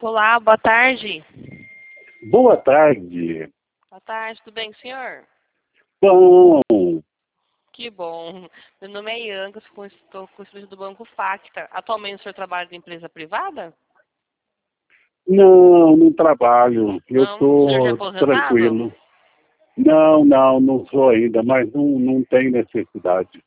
Olá, boa tarde. Boa tarde. Boa tarde, tudo bem, senhor? Bom, Que bom. Meu nome é Ianca, estou com o serviço do Banco Facta. Atualmente o senhor trabalha em empresa privada? não trabalho. Eu Não? O senhor já é estou aposentado? tranquilo. Não sou ainda, mas não tem necessidade.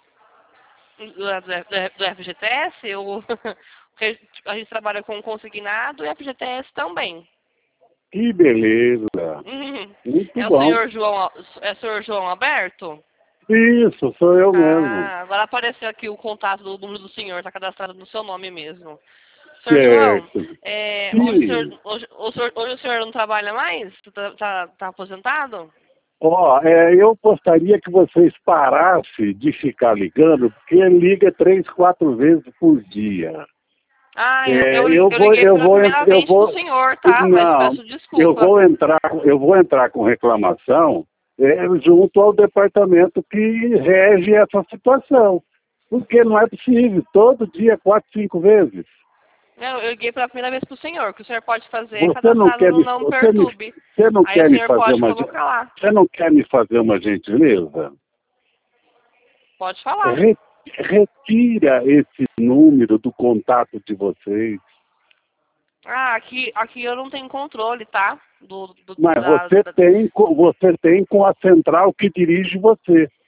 Do FGTS? Porque a gente trabalha com consignado e FGTS também. Que beleza. Uhum. Muito É o bom. senhor João Alberto? Isso, sou eu mesmo. Ah, agora apareceu aqui o contato do número do senhor, está cadastrado no seu nome mesmo. Senhor João, Certo. hoje, Sim. hoje o senhor não trabalha mais? Tá aposentado? Eu gostaria que vocês parassem de ficar ligando, porque liga 3, 4 vezes por dia. Ah, É, eu liguei pela primeira eu vez pro vou, senhor, tá? Mas não, peço desculpa. eu vou entrar com reclamação junto ao departamento que rege essa situação, porque não é possível, todo dia 4, 5 vezes. Não, eu liguei pela primeira vez pro senhor. O que o senhor pode fazer é Você não cadastrado quer no me, Não Perturbe. você não Aí o quer me senhor fazer pode uma, colocar lá. você não quer me fazer uma gentileza? Pode falar. Re- Retira esse número do contato de vocês. Ah, aqui eu não tenho controle, tá? Mas você tem com a central que dirige você.